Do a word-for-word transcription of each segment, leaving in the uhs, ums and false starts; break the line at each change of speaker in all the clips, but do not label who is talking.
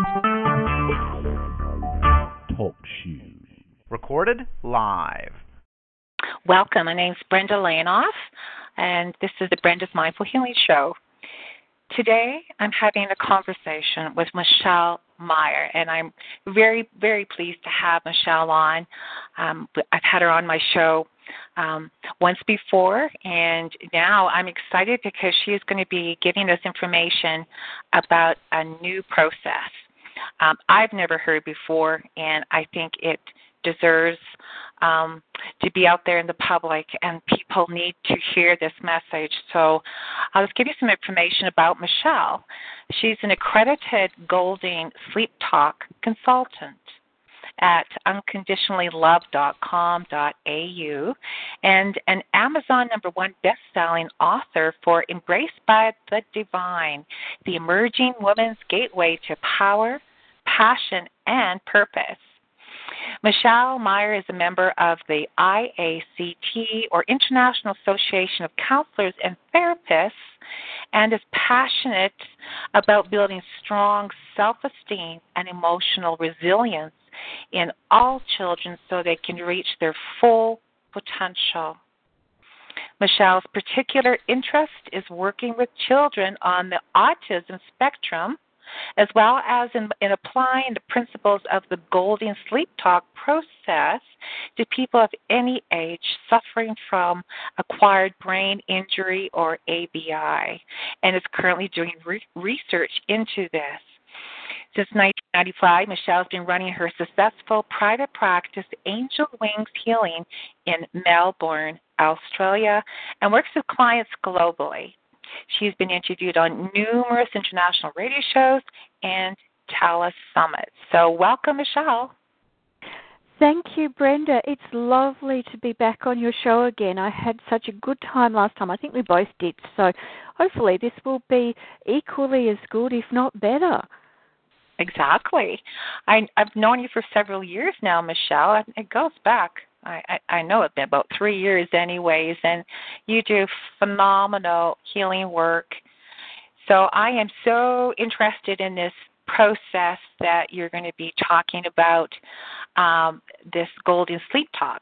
Talk shoes. Recorded live.
Welcome. My name's Brenda Lanoff, and this is the Brenda's Mindful Healing Show. Today, I'm having a conversation with Michelle Meyer, and I'm very, very pleased to have Michelle on. Um, I've had her on my show um, once before, and now I'm excited because she is going to be giving us information about a new process. Um, I've never heard before, and I think it deserves um, to be out there in the public, and people need to hear this message. So I'll just give you some information about Michelle. She's an accredited Golding Sleep Talk consultant at unconditionally love dot com dot a u and an Amazon number one best-selling author for Embraced by the Divine, the Emerging Woman's Gateway to Power, Passion, and Purpose. Michelle Meyer is a member of the I A C T, or International Association of Counselors and Therapists, and is passionate about building strong self-esteem and emotional resilience in all children so they can reach their full potential. Michelle's particular interest is working with children on the autism spectrum, as well as in, in applying the principles of the Golding Sleep Talk process to people of any age suffering from acquired brain injury or A B I, and is currently doing re- research into this. Since nineteen ninety-five, Michelle's been running her successful private practice, Angel Wings Healing, in Melbourne, Australia, and works with clients globally. She's been interviewed on numerous international radio shows and Tala Summits. So welcome, Michelle.
Thank you, Brenda. It's lovely to be back on your show again. I had such a good time last time. I think we both did. So hopefully this will be equally as good, if not better.
Exactly. I, I've known you for several years now, Michelle. It goes back. I, I, I know it's been about three years anyways, and you do phenomenal healing work. So I am so interested in this process that you're going to be talking about, um, this Golden Sleep Talk.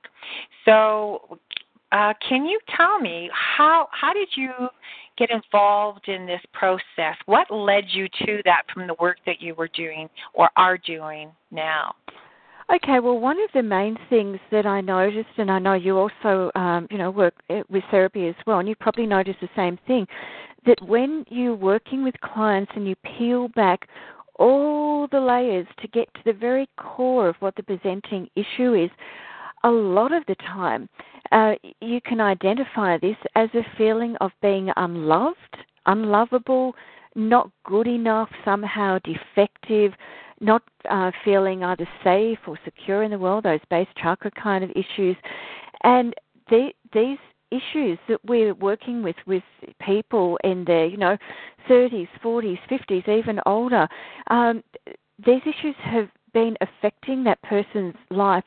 So uh, can you tell me, how how did you get involved in this process? What led you to that from the work that you were doing or are doing now?
Okay, well, one of the main things that I noticed, and I know you also, um, you know, work with therapy as well, and you probably noticed the same thing, that when you're working with clients and you peel back all the layers to get to the very core of what the presenting issue is, a lot of the time uh, you can identify this as a feeling of being unloved, unlovable, not good enough, somehow defective, not uh, feeling either safe or secure in the world, those base chakra kind of issues. And the, these issues that we're working with with people in their, you know, thirties, forties, fifties, even older, um, these issues have been affecting that person's life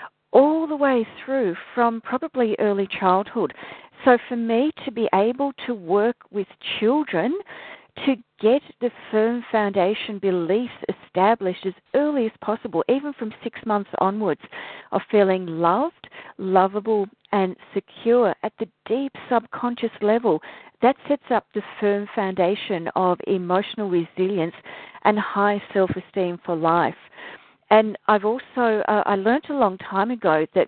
all the way through from probably early childhood. So for me to be able to work with children to get the firm foundation beliefs established as early as possible, even from six months onwards, of feeling loved, lovable, and secure at the deep subconscious level, that sets up the firm foundation of emotional resilience and high self-esteem for life. And I've also, uh, I learned a long time ago that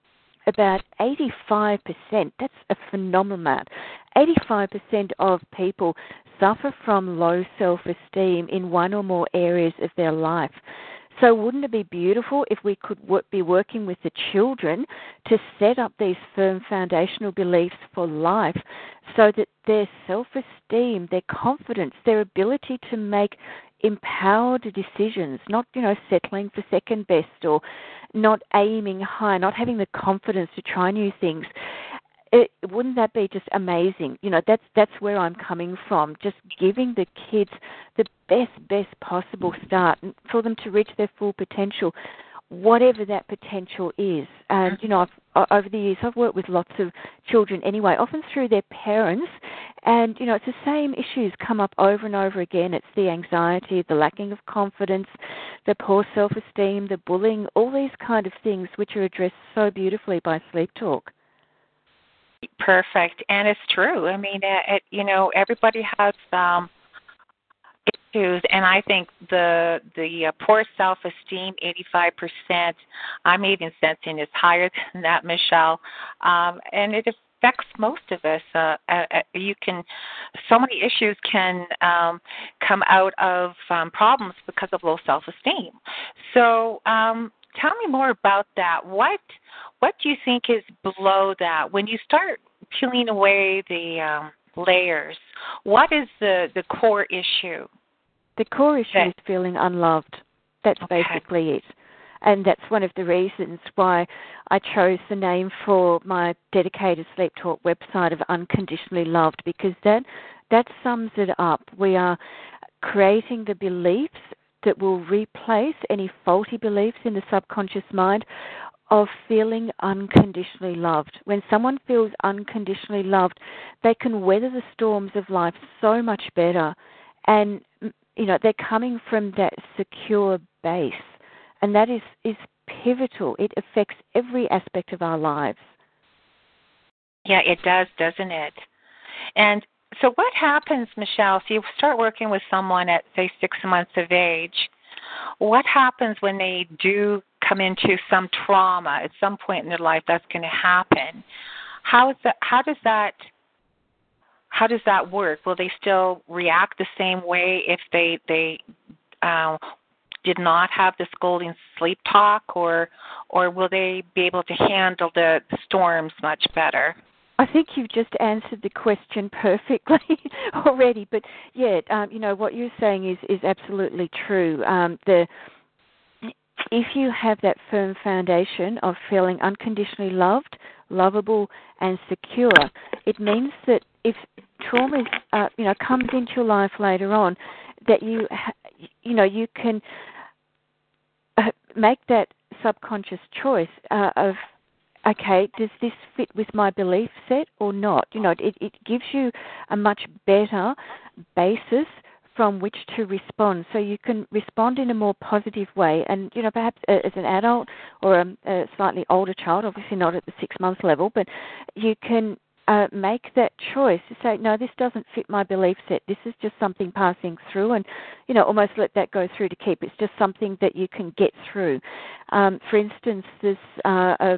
about eighty-five percent, that's a phenomenal amount, eighty-five percent of people suffer from low self-esteem in one or more areas of their life. So wouldn't it be beautiful if we could work, be working with the children to set up these firm foundational beliefs for life so that their self-esteem, their confidence, their ability to make empowered decisions, not, you know, settling for second best or not aiming high, not having the confidence to try new things. It, wouldn't that be just amazing? You know, that's that's where I'm coming from, just giving the kids the best, best possible start for them to reach their full potential. whatever that potential is. And, you know, I've, over the years, I've worked with lots of children anyway, often through their parents. And, you know, it's the same issues come up over and over again. It's the anxiety, the lacking of confidence, the poor self-esteem, the bullying, all these kind of things which are addressed so beautifully by Sleep Talk.
Perfect. And it's true. I mean, it, you know, everybody has um, issues, and I think the the uh, poor self-esteem, eighty-five percent, I'm even sensing is higher than that, Michelle, um, and it affects most of us. Uh, uh, you can, so many issues can um, come out of um, problems because of low self-esteem. So um, tell me more about that. What what do you think is below that? When you start peeling away the um, layers, what is the, the core issue?
The core issue
okay.
is feeling unloved. That's
okay.
basically it. And that's one of the reasons why I chose the name for my dedicated Sleep Talk website of Unconditionally Loved, because that that sums it up. We are creating the beliefs that will replace any faulty beliefs in the subconscious mind of feeling unconditionally loved. When someone feels unconditionally loved, they can weather the storms of life so much better. And, you know, they're coming from that secure base. And that is, is pivotal. It affects every aspect of our lives.
Yeah, it does, doesn't it? And so what happens, Michelle, so you start working with someone at, say, six months of age. What happens when they do come into some trauma at some point in their life? That's going to happen. How is that? How does that? How does that work? Will they still react the same way if they they uh, did not have this golden sleep talk, or or will they be able to handle the storms much better?
I think you've just answered the question perfectly already. But, yeah, um, you know, what you're saying is, is absolutely true. Um, the if you have that firm foundation of feeling unconditionally loved, lovable, and secure, it means that if trauma, is, uh, you know, comes into your life later on, that you, ha- you know, you can uh, make that subconscious choice uh, of, okay, does this fit with my belief set or not? You know, it, it gives you a much better basis from which to respond, so you can respond in a more positive way. And, you know, perhaps as an adult or a, a slightly older child, obviously not at the six-month level, but you can uh, make that choice to say, no, this doesn't fit my belief set. This is just something passing through, and, you know, almost let that go through to keep. It's just something that you can get through. Um, for instance, there's uh, a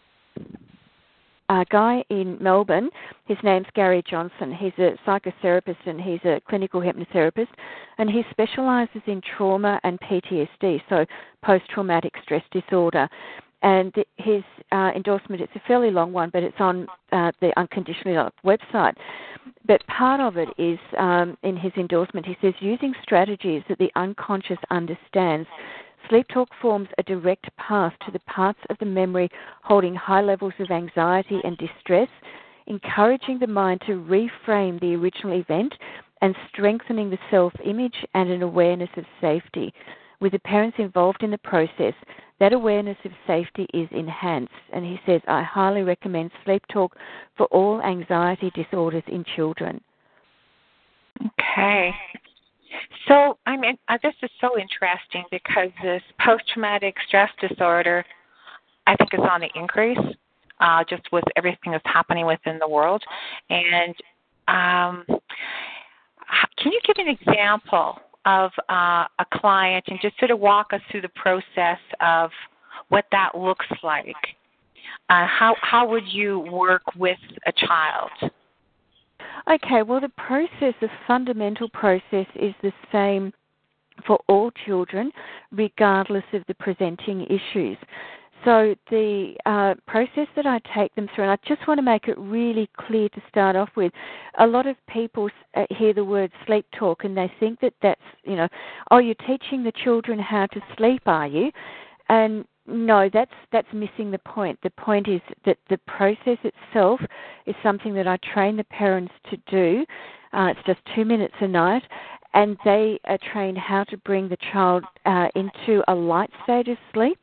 a guy in Melbourne, his name's Gary Johnson. He's a psychotherapist and he's a clinical hypnotherapist, and he specialises in trauma and P T S D, so post-traumatic stress disorder. And his uh, endorsement, it's a fairly long one, but it's on uh, the Unconditionally Loved website. But part of it is, um, in his endorsement, he says, using strategies that the unconscious understands, Sleep Talk forms a direct path to the parts of the memory holding high levels of anxiety and distress, encouraging the mind to reframe the original event and strengthening the self-image and an awareness of safety. With the parents involved in the process, that awareness of safety is enhanced. And he says, I highly recommend Sleep Talk for all anxiety disorders in children.
Okay. So, I mean, uh, this is so interesting because this post-traumatic stress disorder, I think, is on the increase, uh, just with everything that's happening within the world. And um, can you give an example of uh, a client and just sort of walk us through the process of what that looks like? Uh, how how would you work with a child?
Okay, well, the process, the fundamental process is the same for all children, regardless of the presenting issues. So the uh, process that I take them through, and I just want to make it really clear to start off with, a lot of people uh, hear the word sleep talk and they think that that's, you know, oh, you're teaching the children how to sleep, are you? And no, that's that's missing the point. The point is that the process itself is something that I train the parents to do. Uh, it's just two minutes a night, and they are trained how to bring the child uh, into a light state of sleep,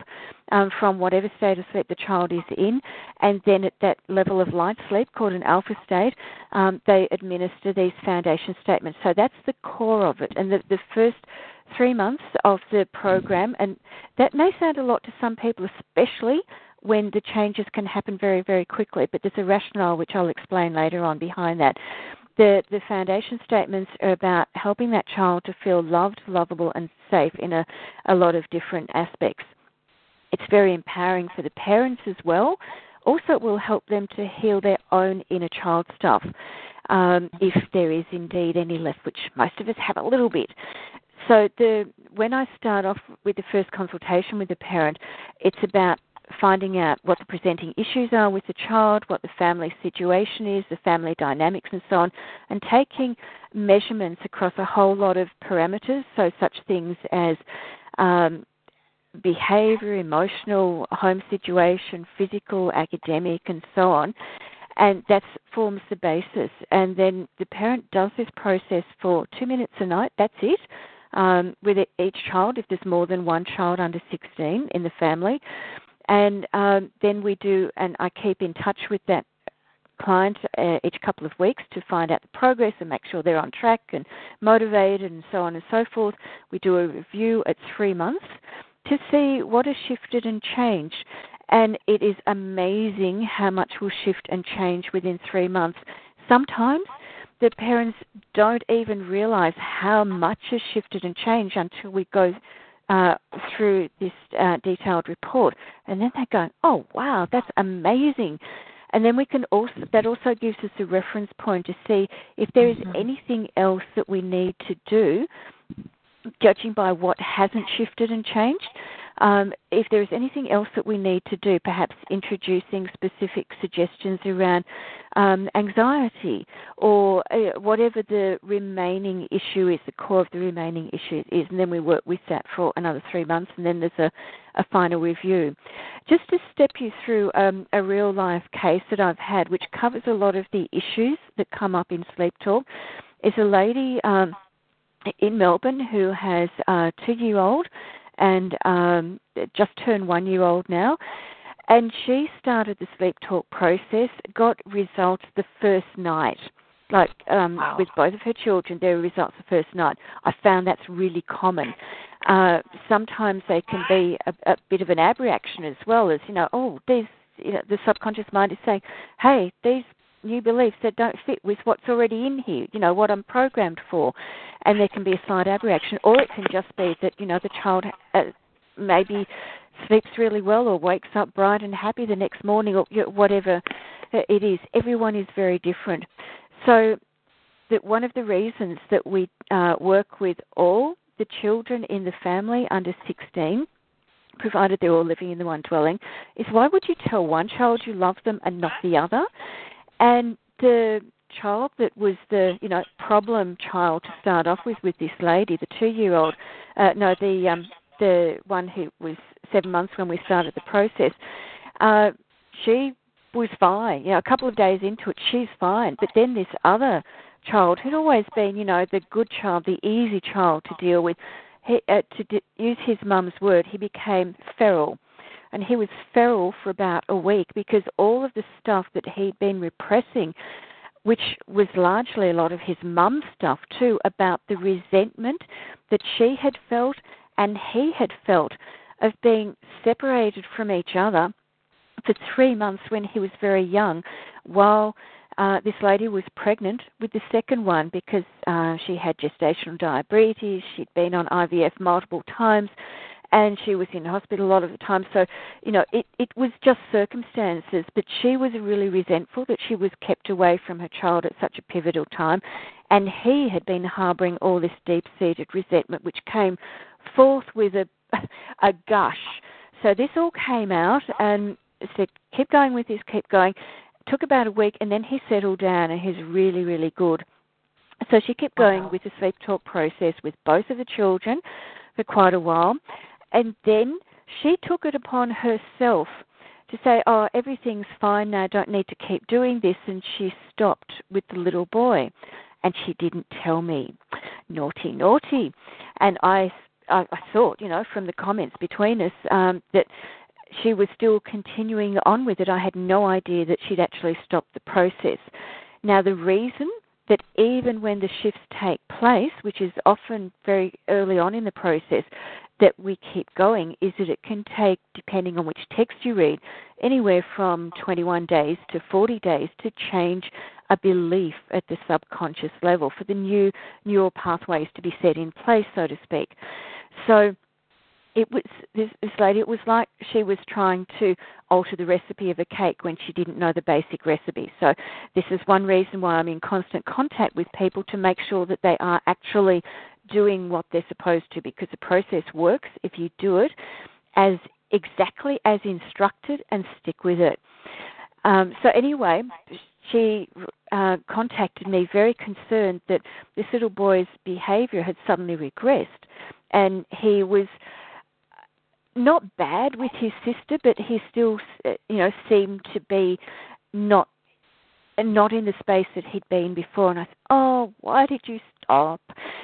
um, from whatever state of sleep the child is in, and then at that level of light sleep, called an alpha state, um, they administer these foundation statements. So that's the core of it. And the, the first three months of the program, and that may sound a lot to some people, especially when the changes can happen very, very quickly, but there's a rationale which I'll explain later on behind that. The, the foundation statements are about helping that child to feel loved, lovable, and safe in a, a lot of different aspects. It's very empowering for the parents as well. Also, it will help them to heal their own inner child stuff, um, if there is indeed any left, which most of us have a little bit. So the when I start off with the first consultation with the parent, it's about finding out what the presenting issues are with the child, what the family situation is, the family dynamics and so on, and taking measurements across a whole lot of parameters, so such things as um, behavior, emotional, home situation, physical, academic, and so on. And that forms the basis. And then the parent does this process for two minutes a night. That's it. Um, with each child, if there's more than one child under sixteen in the family. And um, then we do, and I keep in touch with that client uh, each couple of weeks to find out the progress and make sure they're on track and motivated and so on and so forth. We do a review at three months to see what has shifted and changed. And it is amazing how much will shift and change within three months. Sometimes the parents don't even realize how much has shifted and changed until we go uh, through this uh, detailed report. And then they go, oh, wow, that's amazing. And then we can also, that also gives us a reference point to see if there is mm-hmm. anything else that we need to do, judging by what hasn't shifted and changed. Um, if there is anything else that we need to do, perhaps introducing specific suggestions around um, anxiety or uh, whatever the remaining issue is, the core of the remaining issue is, and then we work with that for another three months, and then there's a, a final review. Just to step you through um, a real-life case that I've had, which covers a lot of the issues that come up in Sleep Talk, is a lady um, in Melbourne who has a two-year-old and um, just turned one-year-old now. And she started the Sleep Talk process, got results the first night. Like um, wow. with both of her children, there were results the first night. I found that's really common. Uh, sometimes they can be a, a bit of an abreaction as well as, you know, oh, these, you know, the subconscious mind is saying, hey, these new beliefs that don't fit with what's already in here, you know, what I'm programmed for. And there can be a slight abreaction, or it can just be that, you know, the child uh, maybe sleeps really well or wakes up bright and happy the next morning, or you know, whatever it is. Everyone is very different. So that one of the reasons that we uh, work with all the children in the family under sixteen, provided they're all living in the one dwelling, is why would you tell one child you love them and not the other? And the child that was the, you know, problem child to start off with, with this lady, the two-year-old, uh, no, the um, the one who was seven months when we started the process, uh, she was fine. You know, a couple of days into it, she's fine. But then this other child, who'd always been, you know, the good child, the easy child to deal with, he, uh, to d- use his mum's word, he became feral. And he was feral for about a week because all of the stuff that he'd been repressing, which was largely a lot of his mum's stuff too, about the resentment that she had felt and he had felt of being separated from each other for three months when he was very young, while uh, this lady was pregnant with the second one because uh, she had gestational diabetes, she'd been on I V F multiple times, and she was in hospital a lot of the time. So, you know, it, it was just circumstances, but she was really resentful that she was kept away from her child at such a pivotal time, and he had been harbouring all this deep-seated resentment, which came forth with a, a gush. So this all came out and said, keep going with this, keep going. It took about a week, and then he settled down, and he's really, really good. So she kept going wow. with the Sleep Talk process with both of the children for quite a while. And then she took it upon herself to say, oh, everything's fine now, I don't need to keep doing this. And she stopped with the little boy. And she didn't tell me. Naughty, naughty. And I, I, I thought, you know, from the comments between us, um, that she was still continuing on with it. I had no idea that she'd actually stopped the process. Now, the reason that even when the shifts take place, which is often very early on in the process, that we keep going is that it can take, depending on which text you read, anywhere from twenty-one days to forty days to change a belief at the subconscious level for the new neural pathways to be set in place, so to speak. So it was this, this lady, it was like she was trying to alter the recipe of a cake when she didn't know the basic recipe. So this is one reason why I'm in constant contact with people to make sure that they are actually doing what they're supposed to, because the process works if you do it as exactly as instructed and stick with it. Um, so anyway, she uh, contacted me very concerned that this little boy's behaviour had suddenly regressed, and he was not bad with his sister, but he still, you know, seemed to be not not in the space that he'd been before. And I thought, oh, why did you stop?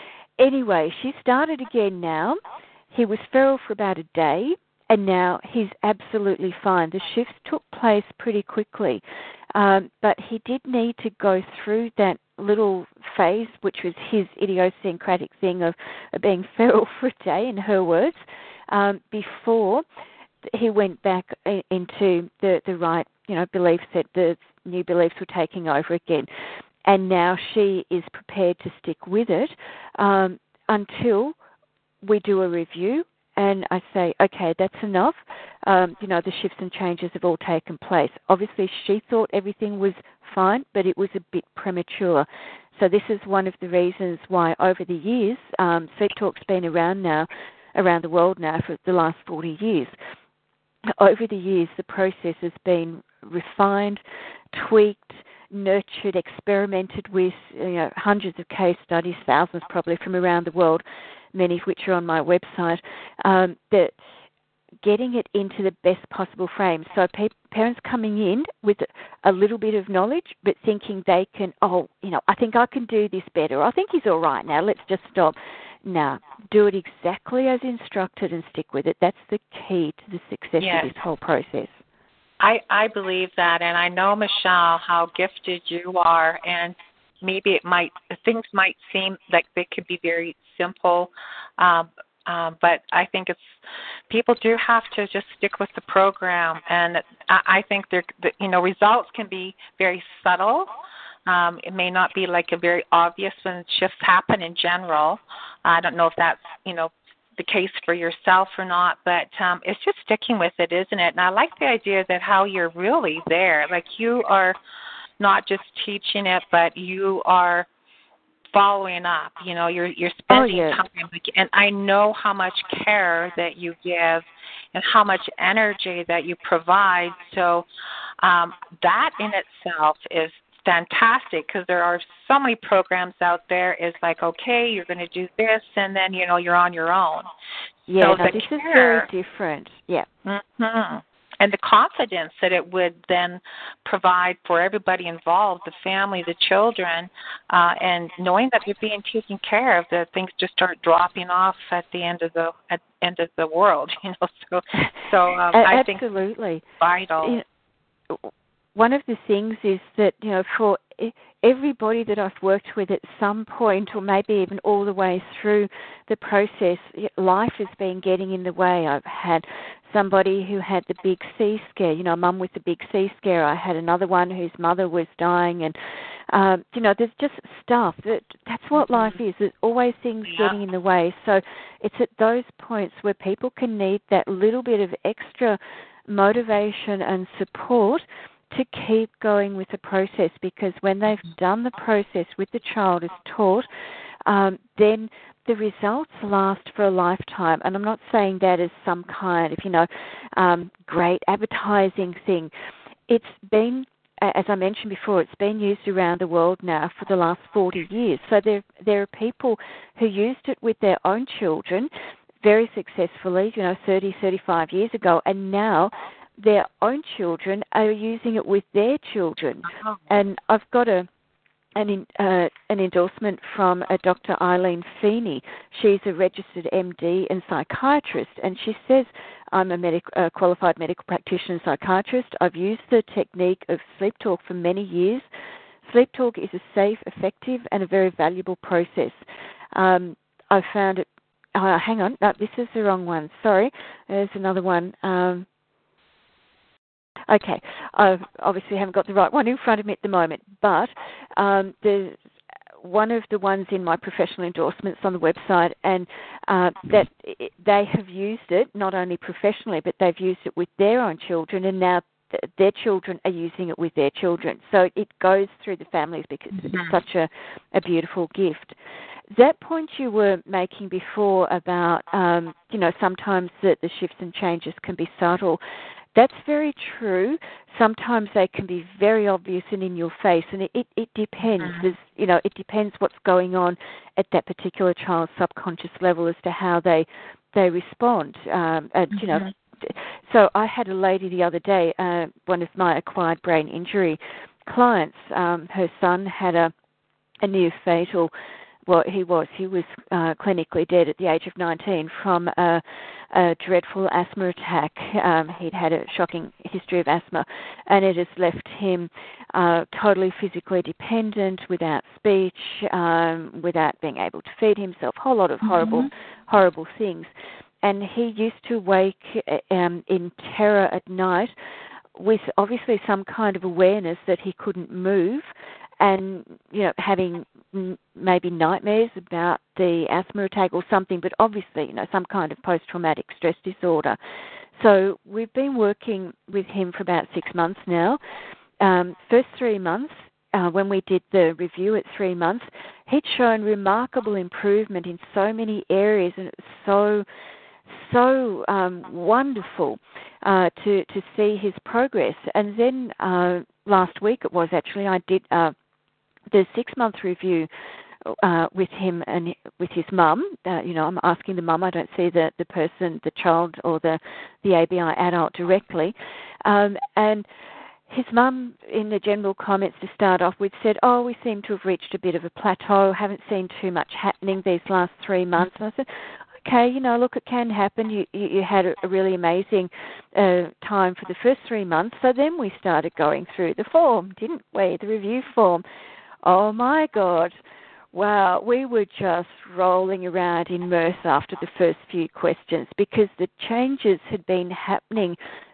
Anyway, she started again now. He was feral for about a day, and now he's absolutely fine. The shifts took place pretty quickly, um, but he did need to go through that little phase, which was his idiosyncratic thing of, of being feral for a day, in her words, um, before he went back into the, the right, you know, beliefs that the new beliefs were taking over again. And now she is prepared to stick with it um, until we do a review and I say, okay, that's enough. Um, you know, the shifts and changes have all taken place. Obviously, she thought everything was fine, but it was a bit premature. So this is one of the reasons why over the years, um, Sleep Talk's been around now, around the world now for the last forty years. Over the years, the process has been refined, tweaked, nurtured, experimented with, you know, hundreds of case studies, thousands probably from around the world, many of which are on my website, um, that getting it into the best possible frame. So pe- parents coming in with a little bit of knowledge, but thinking they can, oh, you know, I think I can do this better. I think he's all right now. Let's just stop. Now, do it exactly as instructed and stick with it. That's the key to the success
yes.
of this whole process.
I, I believe that, and I know, Michelle, how gifted you are, and maybe it might, things might seem like they could be very simple, um, um, but I think it's, people do have to just stick with the program, and I, I think they're, the, you know, results can be very subtle. Um, it may not be like a very obvious when shifts happen in general. I don't know if that's, you know, the case for yourself or not, but um, it's just sticking with it, isn't it? And I like the idea that how you're really there, like you are not just teaching it, but you are following up. You know, you're you're spending
oh, yeah.
time, and I know how much care that you give and how much energy that you provide. So um, that in itself is fantastic, because there are so many programs out there. It's like, okay, you're going to do this, and then, you know, you're on your own.
Yeah,
so
no, this care, is very different. Yeah.
Mm-hmm. And the confidence that it would then provide for everybody involved, the family, the children, uh, and knowing that you're being taken care of, that things just start dropping off at the end of the at end of the world. You know, so so um, I think
absolutely
vital.
You know, one of the things is that, you know, for everybody that I've worked with at some point, or maybe even all the way through the process, life has been getting in the way. I've had somebody who had the big C scare, you know, a mum with the big C scare. I had another one whose mother was dying, and, um, you know, there's just stuff. That, that's what life is. There's always things
yeah.
getting in the way. So it's at those points where people can need that little bit of extra motivation and support to keep going with the process, because when they've done the process with the child as taught, um, then the results last for a lifetime. And I'm not saying that as some kind of, you know, um, great advertising thing. It's been, as I mentioned before, it's been used around the world now for the last forty years. So there, there are people who used it with their own children very successfully, you know, thirty, thirty-five years ago, and now their own children are using it with their children. And I've got a, an, in, uh, an endorsement from a Doctor Eileen Feeney. She's a registered M D and psychiatrist, and she says, I'm a medic, uh, qualified medical practitioner and psychiatrist. I've used the technique of sleep talk for many years. Sleep talk is a safe, effective, and a very valuable process. Um, I found it, uh, hang on, no, this is the wrong one. Sorry, there's another one. Um, Okay, I obviously haven't got the right one in front of me at the moment, but um, the one of the ones in my professional endorsements on the website, and uh, that they have used it not only professionally, but they've used it with their own children, and now th- their children are using it with their children. So it goes through the families because mm-hmm. it's such a, a beautiful gift. That point you were making before about, um, you know, sometimes the, the shifts and changes can be subtle. That's very true. Sometimes they can be very obvious and in your face, and it, it, it depends. Mm-hmm. There's, you know, it depends what's going on at that particular child's subconscious level as to how they they respond. Um, and, mm-hmm. you know, so I had a lady the other day, uh, one of my acquired brain injury clients. Um, her son had a a near fatal. Well, he was. He was uh, clinically dead at the age of nineteen from a, a dreadful asthma attack. Um, he'd had a shocking history of asthma, and it has left him uh, totally physically dependent, without speech, um, without being able to feed himself, a whole lot of horrible, mm-hmm. horrible things. And he used to wake um, in terror at night with obviously some kind of awareness that he couldn't move, and, you know, having maybe nightmares about the asthma attack or something, but obviously, you know, some kind of post-traumatic stress disorder. So we've been working with him for about six months now. Um, first three months, uh, when we did the review at three months, he'd shown remarkable improvement in so many areas, and it was so so um, wonderful uh, to to see his progress. And then uh, last week it was actually, I did uh, the six-month review uh, with him and with his mum. Uh, you know, I'm asking the mum. I don't see the, the person, the child, or the, the A B I adult directly. Um, and his mum, in the general comments to start off with, said, oh, we seem to have reached a bit of a plateau, haven't seen too much happening these last three months. And I said, okay, you know, look, it can happen. You you, you had a, a really amazing uh, time for the first three months. So then we started going through the form, didn't we, the review form. Oh, my God. Wow, we were just rolling around in mirth after the first few questions because the changes had been happening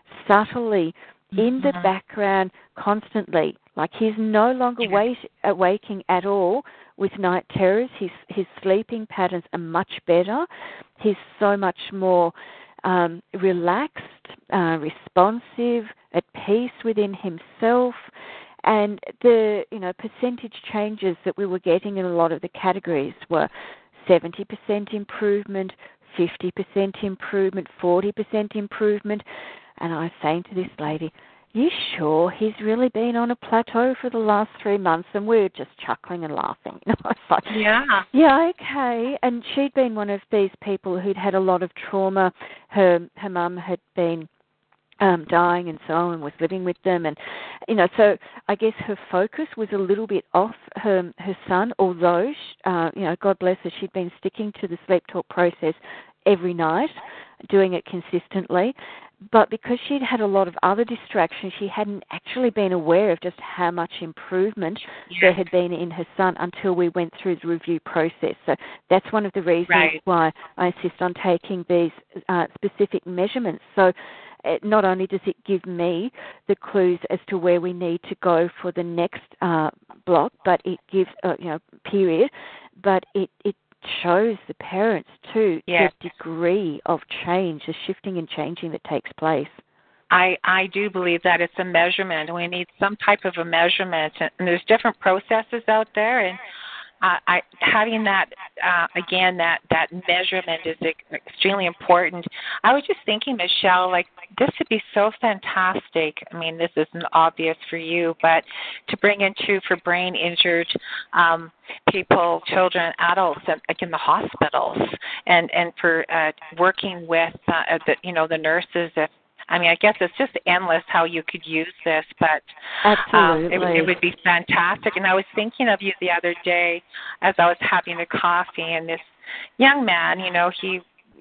subtly in the background constantly. Like he's no longer wait, awaking at all with night terrors. His, his sleeping patterns are much better. He's so much more um, relaxed, uh, responsive, at peace within himself. And the, you know, percentage changes that we were getting in a lot of the categories were seventy percent improvement, fifty percent improvement, forty percent improvement. And I was saying to this lady, you sure he's really been on a plateau for the last three months? And we were just chuckling and laughing. You know, I was like,
yeah.
Yeah, okay. And she'd been one of these people who'd had a lot of trauma. Her, her mum had been Um, dying and so on, was living with them, and you know, so I guess her focus was a little bit off her her son. Although, uh, you know, God bless her, she'd been sticking to the sleep talk process every night, doing it consistently. But because she'd had a lot of other distractions, she hadn't actually been aware of just how much improvement yeah. there had been in her son until we went through the review process. So that's one of the reasons right. why I insist on taking these uh, specific measurements. So it not only does it give me the clues as to where we need to go for the next uh, block, but it gives, uh, you know, period, but it, it shows the parents, too, yes. the degree of change, the shifting and changing that takes place.
I, I do believe that it's a measurement. We need some type of a measurement, and there's different processes out there, and Uh, I, having that, uh, again, that, that measurement is extremely important. I was just thinking, Michelle, like, this would be so fantastic. I mean, this isn't obvious for you, but to bring into for brain injured um, people, children, adults, like in the hospitals, and, and for uh, working with, uh, the, you know, the nurses, if I mean, I guess it's just endless how you could use this, but
Absolutely.
um, it, it would be fantastic. And I was thinking of you the other day as I was having a coffee, and this young man, you know, he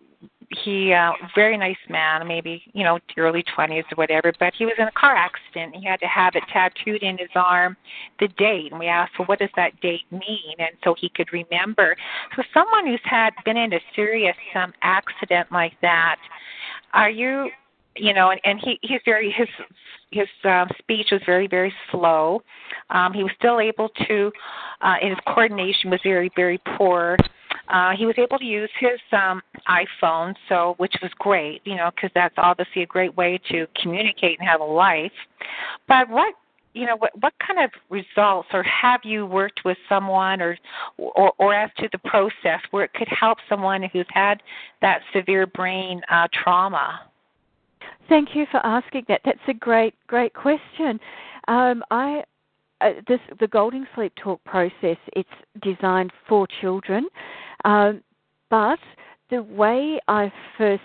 he uh very nice man, maybe, you know, early twenties or whatever, but he was in a car accident. He had to have it tattooed in his arm, the date, and we asked, well, what does that date mean? And so he could remember. So someone who's had been in a serious um accident like that, are you, you know, and, and he he's very his his uh, speech was very, very slow. Um, he was still able to, uh, and his coordination was very, very poor. Uh, he was able to use his um, iPhone, so which was great, you know, because that's obviously a great way to communicate and have a life. But what, you know, what, what kind of results, or have you worked with someone, or, or, or as to the process where it could help someone who's had that severe brain uh, trauma?
Thank you for asking that. That's a great, great question. Um, I uh, this the Golding Sleep Talk process. It's designed for children, um, but the way I first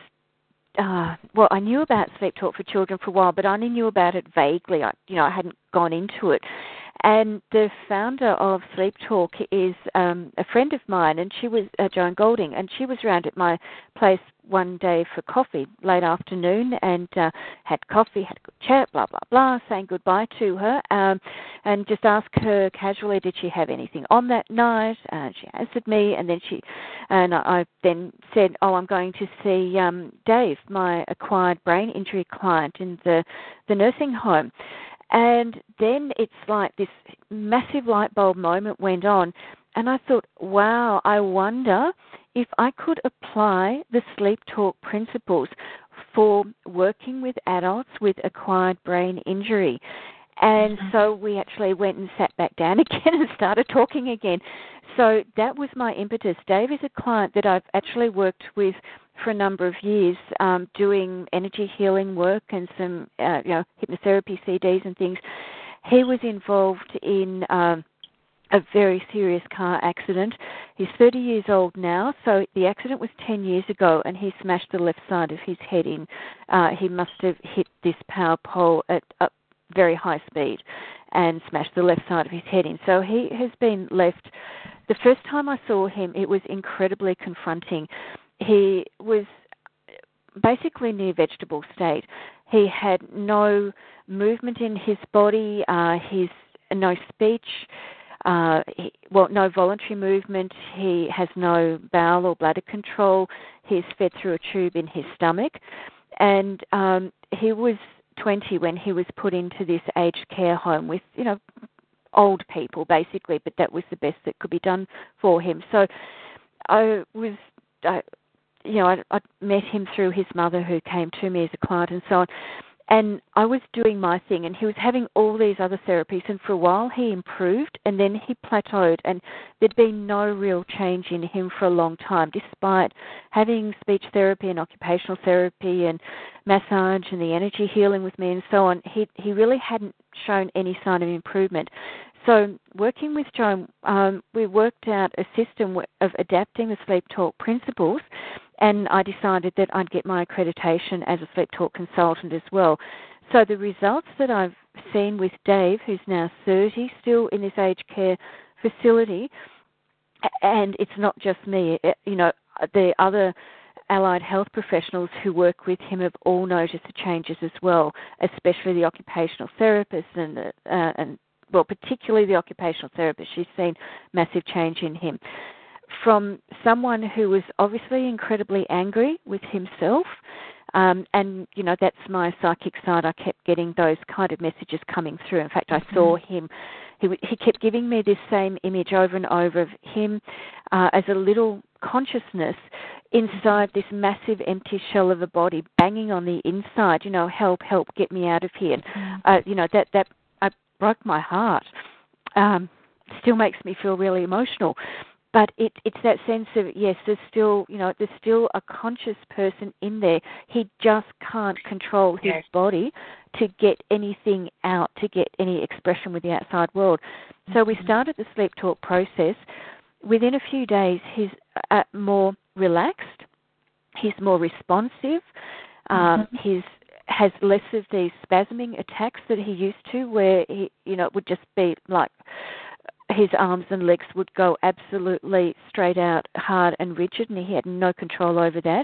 uh, well, I knew about Sleep Talk for children for a while, but I only knew about it vaguely. I, you know, I hadn't gone into it. And the founder of Sleep Talk is um, a friend of mine, and she was uh, Joan Golding, and she was around at my place one day for coffee, late afternoon, and uh, had coffee, had a good chat, blah, blah, blah, saying goodbye to her, um, and just asked her casually, did she have anything on that night? And she answered me, and then she, and I then said, oh, I'm going to see um, Dave, my acquired brain injury client in the, the nursing home. And then it's like this massive light bulb moment went on, and I thought, wow, I wonder if I could apply the Sleep Talk principles for working with adults with acquired brain injury. And mm-hmm. so we actually went and sat back down again and started talking again. So that was my impetus. Dave is a client that I've actually worked with for a number of years, um, doing energy healing work and some, uh, you know, hypnotherapy C Ds and things. He was involved in um, a very serious car accident. He's thirty years old now, so the accident was ten years ago, and he smashed the left side of his head in. Uh, he must have hit this power pole at a very high speed and smashed the left side of his head in. So he has been left. The first time I saw him, it was incredibly confronting. He was basically near vegetable state. He had no movement in his body, uh, his no speech, uh, he, well, no voluntary movement. He has no bowel or bladder control. He's fed through a tube in his stomach. And um, he was twenty when he was put into this aged care home with, you know, old people, basically, but that was the best that could be done for him. So I was... I, you know, I, I met him through his mother, who came to me as a client and so on. And I was doing my thing, and he was having all these other therapies. And for a while, he improved, and then he plateaued. And there'd been no real change in him for a long time, despite having speech therapy and occupational therapy and massage and the energy healing with me and so on. He he really hadn't shown any sign of improvement. So working with Joan, um, we worked out a system of adapting the Sleep Talk principles, and I decided that I'd get my accreditation as a Sleep Talk consultant as well. So the results that I've seen with Dave, who's now thirty, still in this aged care facility, and it's not just me, you know, the other allied health professionals who work with him have all noticed the changes as well, especially the occupational therapists and the, uh, and well, particularly the occupational therapist. She's seen massive change in him. From someone who was obviously incredibly angry with himself, um, and, you know, that's my psychic side. I kept getting those kind of messages coming through. In fact, I mm-hmm. saw him. He, he kept giving me this same image over and over of him uh, as a little consciousness inside this massive empty shell of a body, banging on the inside, you know, help, help, get me out of here. Mm-hmm. Uh, you know, that, that broke my heart. Um, still makes me feel really emotional. But it, it's that sense of, yes, there's still, you know, there's still a conscious person in there. He just can't control his yes. body to get anything out, to get any expression with the outside world. So we started the Sleep Talk process. Within a few days, he's uh, more relaxed. He's more responsive. Um, mm-hmm. He's has less of these spasming attacks that he used to, where he, you know, it would just be like his arms and legs would go absolutely straight out, hard and rigid, and he had no control over that.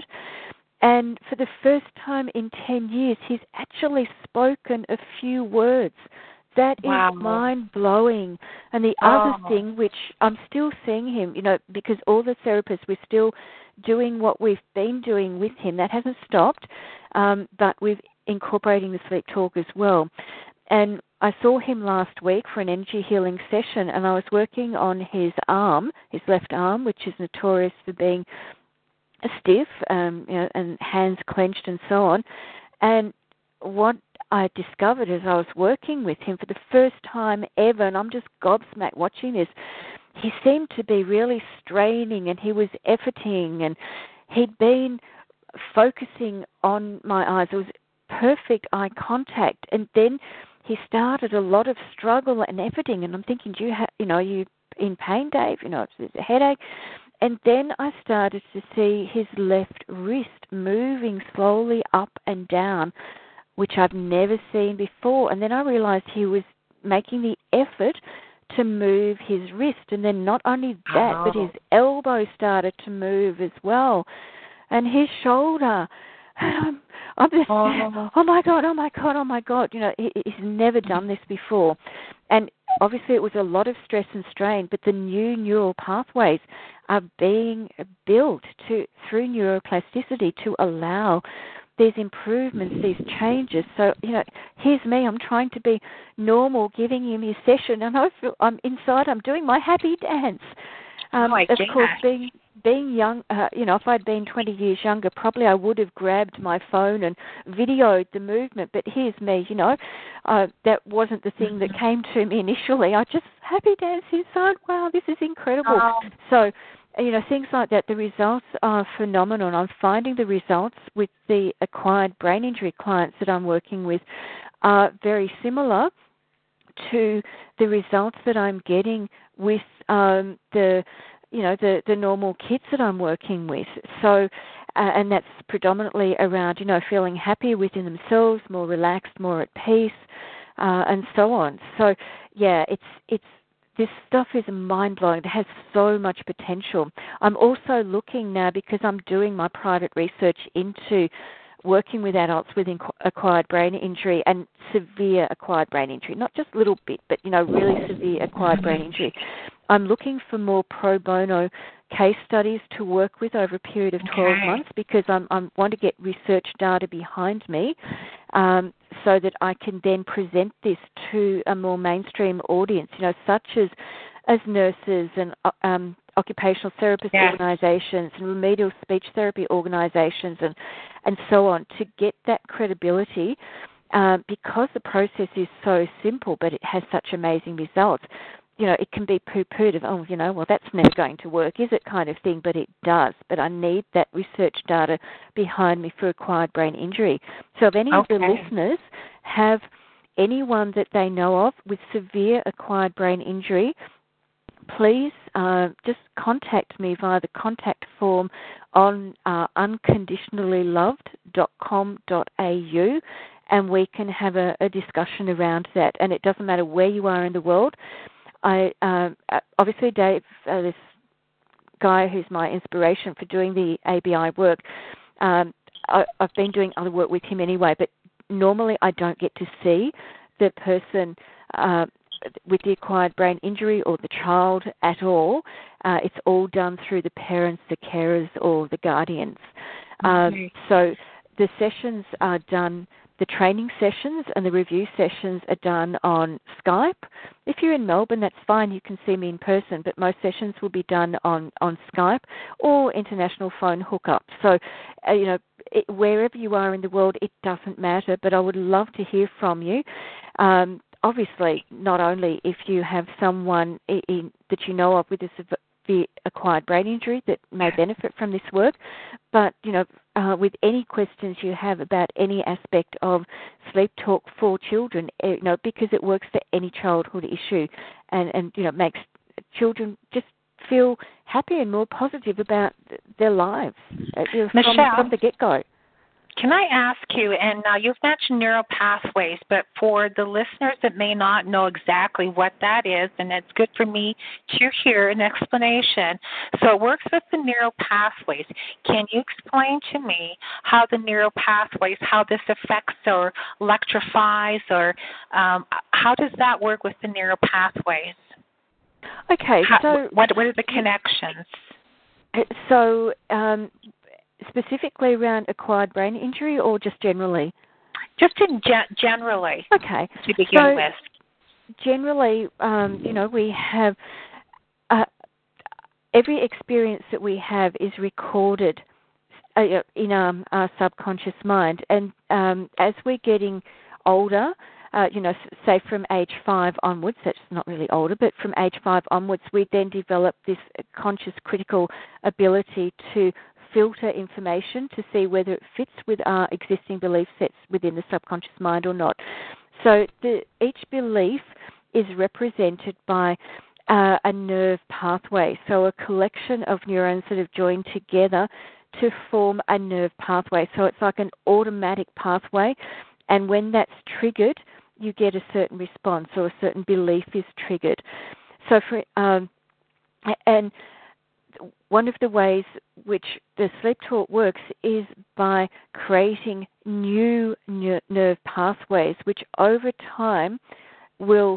And for the first time in ten years, he's actually spoken a few words. That
wow.
is mind-blowing. And the
oh.
other thing, which I'm still seeing him, you know, because all the therapists, we're still doing what we've been doing with him. That hasn't stopped, um, but we're incorporating the sleep talk as well. And I saw him last week for an energy healing session, and I was working on his arm, his left arm, which is notorious for being stiff, um, you know, and hands clenched and so on. And what I discovered as I was working with him for the first time ever, and I'm just gobsmacked watching this, he seemed to be really straining, and he was efforting, and he'd been focusing on my eyes. It was perfect eye contact, and then he started a lot of struggle and efforting, and I'm thinking, do you have, you know, are you in pain, Dave? You know, it's a headache. And then I started to see his left wrist moving slowly up and down, which I've never seen before. And then I realized he was making the effort to move his wrist. And then not only that, oh. but his elbow started to move as well. And his shoulder. And I'm, I'm just, oh. oh my God, oh my God, oh my God. You know, he, he's never done this before. And obviously it was a lot of stress and strain, but the new neural pathways are being built to through neuroplasticity to allow these improvements, these changes. So, you know, here's me, I'm trying to be normal, giving him his session, and I feel I'm inside, I'm doing my happy dance. Um,
oh,
of course, being being young, uh, you know, if I'd been twenty years younger, probably I would have grabbed my phone and videoed the movement. But here's me, you know, uh, that wasn't the thing that came to me initially. I just happy dance inside. Wow, this is incredible.
Oh.
So, you know, things like that. The results are phenomenal. I'm finding the results with the acquired brain injury clients that I'm working with are very similar to the results that I'm getting with um, the, you know, the, the normal kids that I'm working with. So, uh, and that's predominantly around, you know, feeling happy within themselves, more relaxed, more at peace, uh, and so on. So, yeah, it's it's this stuff is mind-blowing. It has so much potential. I'm also looking now, because I'm doing my private research into working with adults with acquired brain injury and severe acquired brain injury, not just a little bit, but, you know, really severe acquired brain injury. I'm looking for more pro bono case studies to work with over a period of twelve okay. months, because I'm, I want to get research data behind me um, so that I can then present this to a more mainstream audience, you know, such as as nurses and um, occupational therapist yeah. organisations and remedial speech therapy organisations and, and so on, to get that credibility uh, because the process is so simple, but it has such amazing results. You know, it can be poo-pooed of, oh, you know, well, that's never going to work, is it, kind of thing, but it does. But I need that research data behind me for acquired brain injury. So if any okay. of the listeners have anyone that they know of with severe acquired brain injury, please uh, just contact me via the contact form on uh, unconditionally loved dot com dot a u, and we can have a, a discussion around that. And it doesn't matter where you are in the world. I um, obviously, Dave, uh, this guy who's my inspiration for doing the A B I work, um, I, I've been doing other work with him anyway, but normally I don't get to see the person uh, with the acquired brain injury or the child at all. Uh, it's all done through the parents, the carers, or the guardians.
Okay.
Um, so the sessions are done, the training sessions and the review sessions are done on Skype. If you're in Melbourne, that's fine. You can see me in person, but most sessions will be done on, on Skype or international phone hookup. So, uh, you know, it, wherever you are in the world, it doesn't matter, but I would love to hear from you. Um, obviously, not only if you have someone in, in, that you know of with a severe acquired brain injury that may benefit from this work, but, you know, uh, with any questions you have about any aspect of Sleep Talk for children, you know, because it works for any childhood issue and, and you know, makes children just feel happy and more positive about their lives uh, you know, from,
Michelle,
from the get-go.
Can I ask you, and now you've mentioned neural pathways, but for the listeners that may not know exactly what that is, and it's good for me to hear an explanation. So it works with the neural pathways. Can you explain to me how the neural pathways, how this affects or electrifies, or um, how does that work with the neural pathways?
Okay,
how,
so
what, what are the connections?
So um, specifically around acquired brain injury or just generally?
Just in ge- generally.
Okay.
To begin
so
with.
Generally, um, you know, we have uh, every experience that we have is recorded uh, in our, our subconscious mind. And um, as we're getting older, Uh, you know, say from age five onwards, that's not really older, but from age five onwards, we then develop this conscious critical ability to filter information to see whether it fits with our existing belief sets within the subconscious mind or not. So the, each belief is represented by uh, a nerve pathway, so a collection of neurons that have joined together to form a nerve pathway. So it's like an automatic pathway, and when that's triggered, you get a certain response or a certain belief is triggered. So for um, and one of the ways which the sleep talk works is by creating new nerve pathways which over time will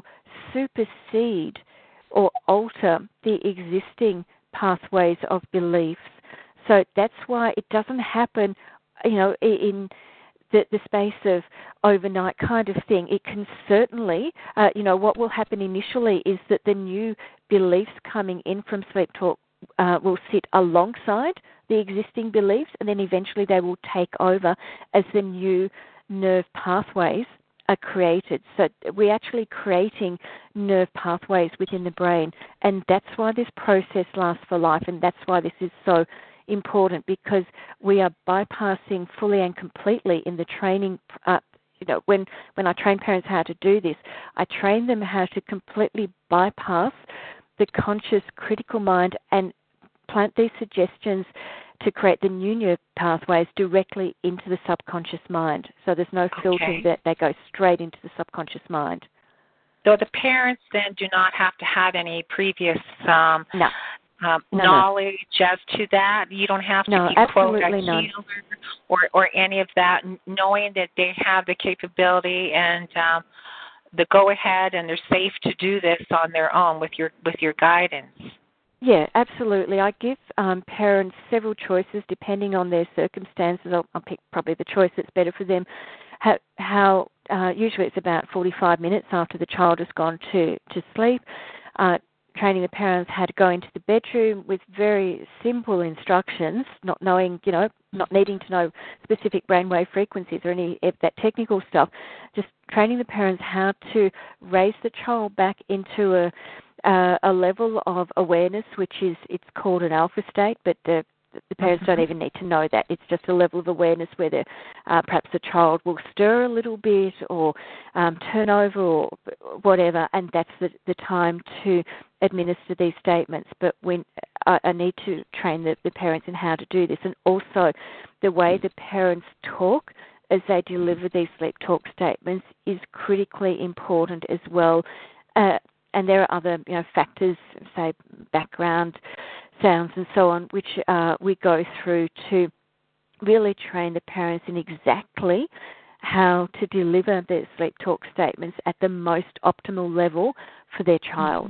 supersede or alter the existing pathways of beliefs. So that's why it doesn't happen, you know, in The, the space of overnight kind of thing. It can certainly, uh, you know, what will happen initially is that the new beliefs coming in from sleep talk uh, will sit alongside the existing beliefs, and then eventually they will take over as the new nerve pathways are created. So we're actually creating nerve pathways within the brain, and that's why this process lasts for life, and that's why this is so important, because we are bypassing fully and completely in the training. Uh, you know, when when I train parents how to do this, I train them how to completely bypass the conscious critical mind and plant these suggestions to create the new nerve pathways directly into the subconscious mind. So there's no filtering,
Okay.
that they go straight into the subconscious mind.
So the parents then do not have to have any previous um,
no.
Um,
no,
knowledge
no.
as to that. You don't have to
no,
be quote a
absolutely
healer
none.
or or any of that. Knowing that they have the capability and um, the go ahead, and they're safe to do this on their own with your with your guidance.
Yeah, absolutely. I give um, parents several choices depending on their circumstances. I'll, I'll pick probably the choice that's better for them. How, how uh, usually it's about forty-five minutes after the child has gone to to sleep. Uh, training the parents how to go into the bedroom with very simple instructions, not knowing, you know, not needing to know specific brainwave frequencies or any of that technical stuff, just training the parents how to raise the child back into a uh, a level of awareness, which is, it's called an alpha state, but the the parents don't even need to know that. It's just a level of awareness where the, uh, perhaps the child will stir a little bit or um, turn over or whatever, and that's the, the time to administer these statements. But when I, I need to train the, the parents in how to do this, and also the way the parents talk as they deliver these sleep talk statements is critically important as well. Uh, and there are other, you know, factors, say background sounds and so on, which uh, we go through to really train the parents in exactly how to deliver their sleep talk statements at the most optimal level for their child.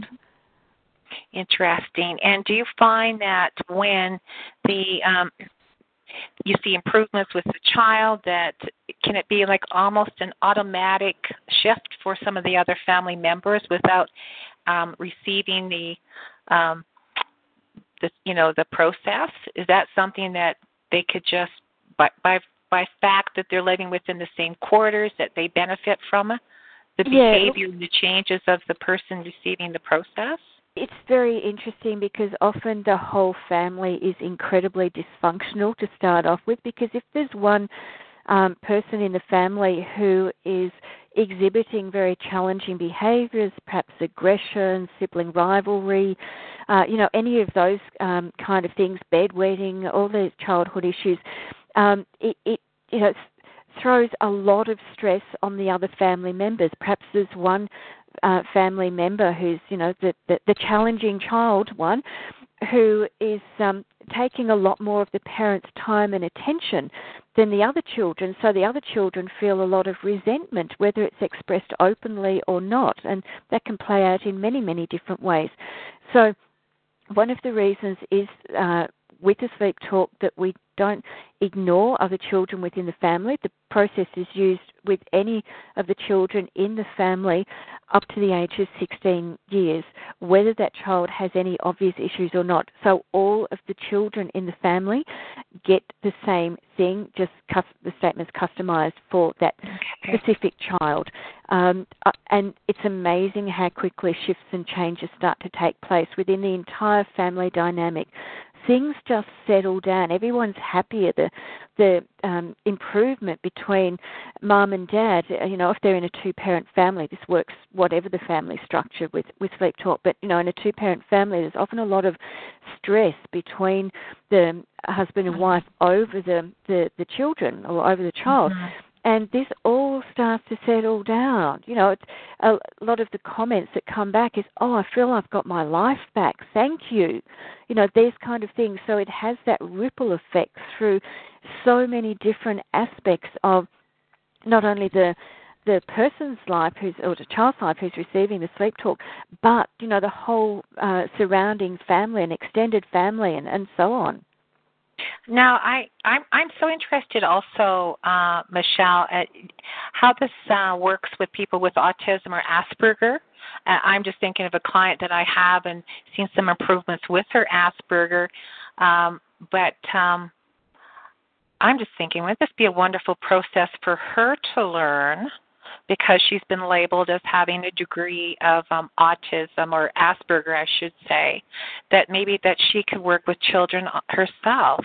Interesting. And do you find that when the um, you see improvements with the child, that can it be like almost an automatic shift for some of the other family members without um, receiving the um, the you know the process? Is that something that they could just by by by fact that they're living within the same quarters, that they benefit from it, the behavior
yeah,
and the changes of the person receiving the process?
It's very interesting because often the whole family is incredibly dysfunctional to start off with, because if there's one um, person in the family who is exhibiting very challenging behaviors, perhaps aggression, sibling rivalry, uh, you know, any of those um, kind of things, bedwetting, all the childhood issues, um, it, it you know, throws a lot of stress on the other family members. Perhaps there's one uh, family member who's, you know, the, the, the challenging child one, who is um, taking a lot more of the parent's time and attention than the other children, so the other children feel a lot of resentment, whether it's expressed openly or not, and that can play out in many, many different ways. So one of the reasons is uh, with the sleep talk that we don't ignore other children within the family. The process is used with any of the children in the family up to the age of sixteen years, whether that child has any obvious issues or not. So all of the children in the family get the same thing, just the statement's customized for that
okay.
specific child. Um, and it's amazing how quickly shifts and changes start to take place within the entire family dynamic. Things just settle down. Everyone's happier. The the um, improvement between mum and dad, you know, if they're in a two-parent family, this works whatever the family structure with, with sleep talk. But, you know, in a two-parent family, there's often a lot of stress between the husband and wife over the, the, the children or over the child.
Mm-hmm.
And this all starts to settle down. You know, it's a lot of the comments that come back is, oh, I feel I've got my life back. Thank you. You know, these kind of things. So it has that ripple effect through so many different aspects of not only the the person's life who's, or the child's life who's receiving the sleep talk, but, you know, the whole uh, surrounding family and extended family and, and so on.
Now, I, I'm, I'm so interested also, uh, Michelle, at how this uh, works with people with autism or Asperger. Uh, I'm just thinking of a client that I have and seen some improvements with her Asperger. Um, but um, I'm just thinking, wouldn't this be a wonderful process for her to learn, because she's been labeled as having a degree of um, autism or Asperger, I should say, that maybe that she could work with children herself.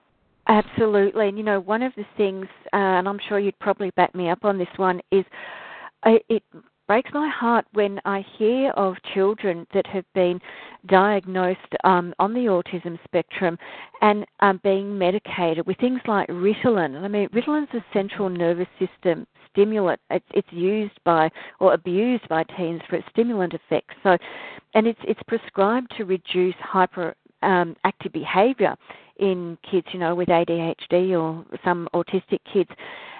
Absolutely. And, you know, one of the things, uh, and I'm sure you'd probably back me up on this one, is uh, it breaks my heart when I hear of children that have been diagnosed um, on the autism spectrum and um, being medicated with things like Ritalin. I mean, Ritalin's a central nervous system stimulant. It's, it's used by or abused by teens for its stimulant effects. So, and it's it's prescribed to reduce hyper um, active behaviour in kids, you know, with A D H D or some autistic kids.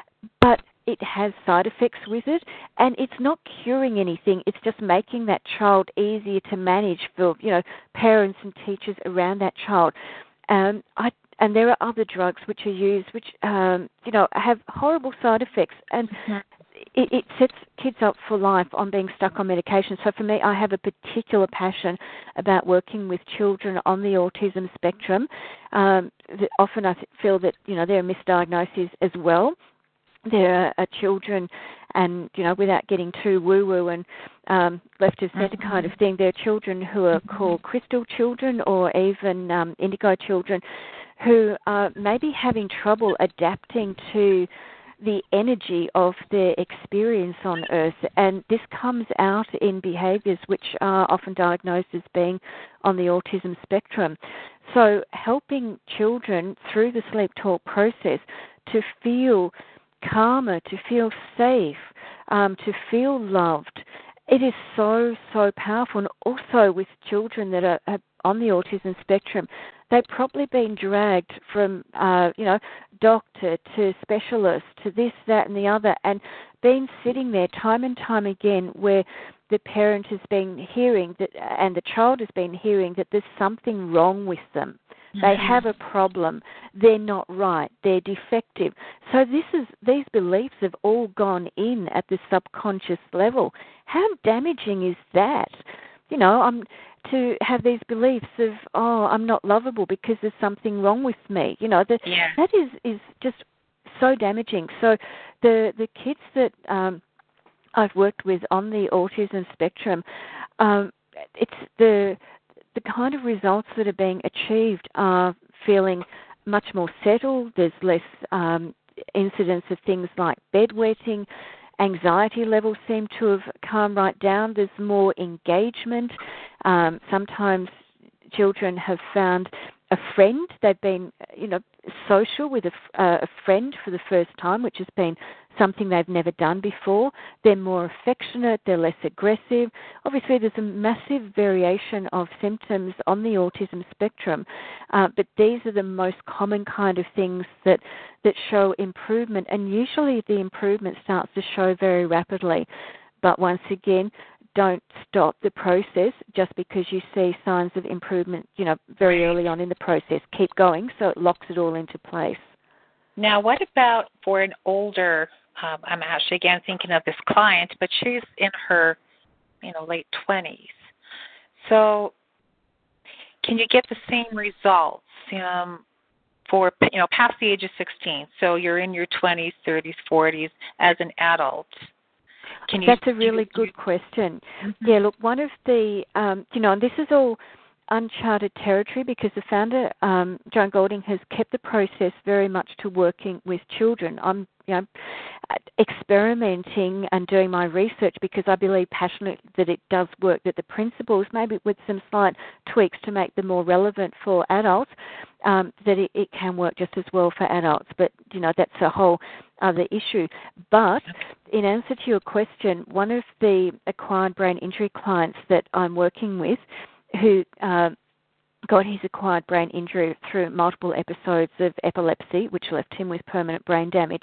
But it has side effects with it, and it's not curing anything. It's just making that child easier to manage for, you know, parents and teachers around that child. Um, I, and there are other drugs which are used which, um, you know, have horrible side effects, and mm-hmm. it, it sets kids up for life on being stuck on medication. So for me, I have a particular passion about working with children on the autism spectrum. Um, often I feel that, you know, there are misdiagnoses as well. There are children, and, you know, without getting too woo-woo and um, left of centre kind of thing, there are children who are called crystal children or even um, indigo children who are maybe having trouble adapting to the energy of their experience on Earth. And this comes out in behaviours which are often diagnosed as being on the autism spectrum. So helping children through the sleep talk process to feel calmer, to feel safe, um, to feel loved. It is so, so powerful. And also with children that are, are on the autism spectrum, they've probably been dragged from, uh, you know, doctor to specialist to this, that and the other, and been sitting there time and time again where the parent has been hearing that, and the child has been hearing that there's something wrong with them. They have a problem. They're not right. They're defective. So this is these beliefs have all gone in at the subconscious level. How damaging is that? You know, I'm to have these beliefs of, oh, I'm not lovable because there's something wrong with me. You know, the,
yeah.
that is, is just so damaging. So the the kids that um, I've worked with on the autism spectrum, um, it's the the kind of results that are being achieved are feeling much more settled. There's less um, incidence of things like bedwetting. Anxiety levels seem to have calmed right down. There's more engagement. Um, sometimes children have found a friend. They've been, you know, social with a, uh, a friend for the first time, which has been something they've never done before. They're more affectionate. They're less aggressive. Obviously, there's a massive variation of symptoms on the autism spectrum, uh, but these are the most common kind of things that, that show improvement, and usually the improvement starts to show very rapidly. But once again, don't stop the process just because you see signs of improvement, you know, very early on in the process. Keep going so it locks it all into place.
Now, what about for an older, um, I'm actually again thinking of this client, but she's in her, you know, late twenties. So can you get the same results um, for, you know, past the age of sixteen? So you're in your twenties, thirties, forties as an adult. Can you,
That's a really
you,
good
you,
question.
Mm-hmm.
Yeah, look, one of the, um, you know, and this is all uncharted territory because the founder, um, Joan Golding, has kept the process very much to working with children. I'm, you know, experimenting and doing my research because I believe passionately that it does work, that the principles, maybe with some slight tweaks to make them more relevant for adults, um, that it, it can work just as well for adults. But, you know, that's a whole other issue. But in answer to your question, one of the acquired brain injury clients that I'm working with who uh, got his acquired brain injury through multiple episodes of epilepsy, which left him with permanent brain damage,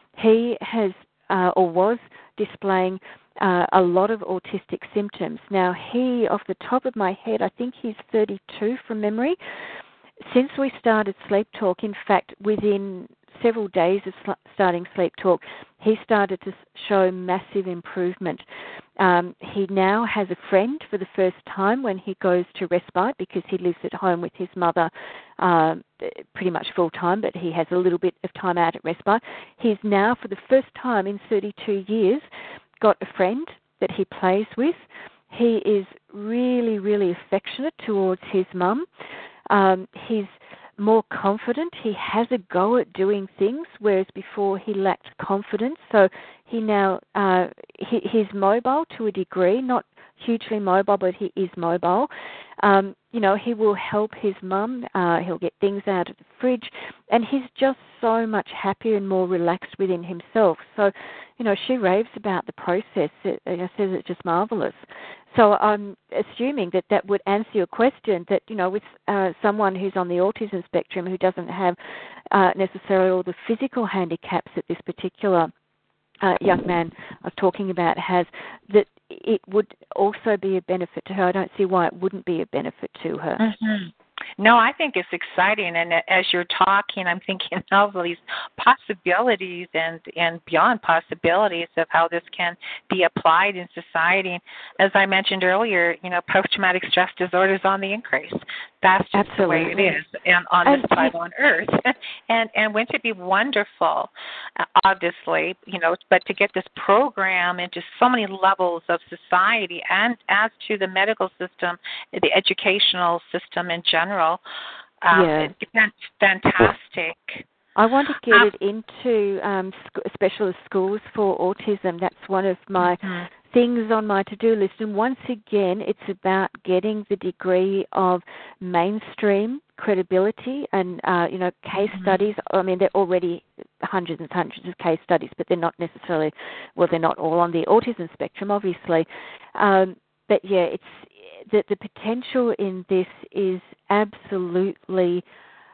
he has uh, or was displaying uh, a lot of autistic symptoms. Now, he, off the top of my head, I think he's thirty-two from memory. Since we started Sleep Talk, in fact, within several days of sl- starting Sleep Talk, he started to show massive improvement. Um, he now has a friend for the first time when he goes to respite because he lives at home with his mother uh, pretty much full time, but he has a little bit of time out at respite. He's now, for the first time in thirty-two years, got a friend that he plays with. He is really, really affectionate towards his mum. Um, he's more confident. He has a go at doing things, whereas before he lacked confidence. So he now, uh, he, he's mobile to a degree, not hugely mobile, but he is mobile. Um, you know, he will help his mum. Uh, he'll get things out of the fridge, and he's just so much happier and more relaxed within himself. So, you know, she raves about the process. It, it says it's just marvelous. So I'm assuming that that would answer your question, that, you know, with uh, someone who's on the autism spectrum who doesn't have uh, necessarily all the physical handicaps that this particular uh, young man I was talking about has, that it would also be a benefit to her. I don't see why it wouldn't be a benefit to her.
Mm-hmm. No, I think it's exciting, and as you're talking, I'm thinking of all these possibilities and, and beyond possibilities of how this can be applied in society. As I mentioned earlier, you know, post-traumatic stress disorder is on the increase. That's just
Absolutely.
the way it is, and on
and
this planet on Earth. and and wouldn't it be wonderful, uh, obviously, you know, but to get this program into so many levels of society and as to the medical system, the educational system in general, um,
yeah.
it's fantastic.
I want to get
um,
it into um, sc- specialist schools for autism. That's one of my
mm-hmm.
things on my to-do list. And once again, it's about getting the degree of mainstream credibility and, uh, you know, case
mm-hmm. studies.
I mean, there are already hundreds and hundreds of case studies, but they're not necessarily, well, they're not all on the autism spectrum, obviously. Um, but, yeah, it's the, the potential in this is absolutely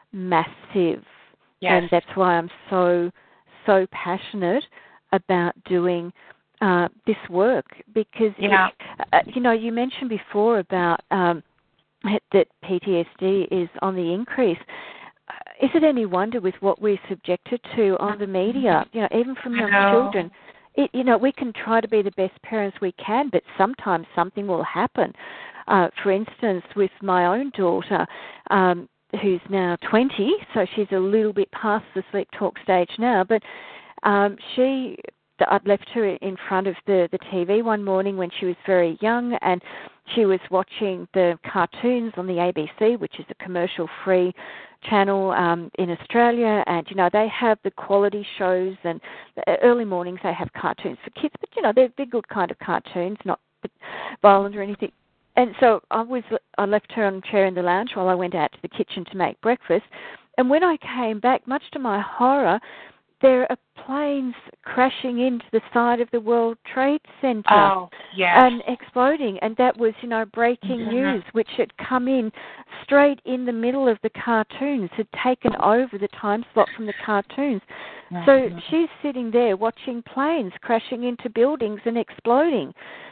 massive.
Yes.
And that's why I'm so, so passionate about doing uh, this work because,
yeah.
it, uh, you know, you mentioned before about um, that P T S D is on the increase. Uh, is it any wonder with what we're subjected to on the media, you know, even from young children? It, you know, we can try to be the best parents we can, but sometimes something will happen. Uh, for instance, with my own daughter, um, who's now twenty, so she's a little bit past the Sleep Talk stage now, but um, she, I'd left her in front of the, the T V one morning when she was very young, and she was watching the cartoons on the A B C, which is a commercial-free channel um, in Australia, and, you know, they have the quality shows, and early mornings they have cartoons for kids, but, you know, they're, they're good kind of cartoons, not violent or anything. and so I was I left her on a chair in the lounge while I went out to the kitchen to make breakfast. And when I came back, much to my horror, there are planes crashing into the side of the World Trade Center
oh, yes.
and exploding. And that was, you know, breaking
mm-hmm.
news, which had come in straight in the middle of the cartoons, had taken over the time slot from the cartoons. Mm-hmm. So she's sitting there watching planes crashing into buildings and exploding.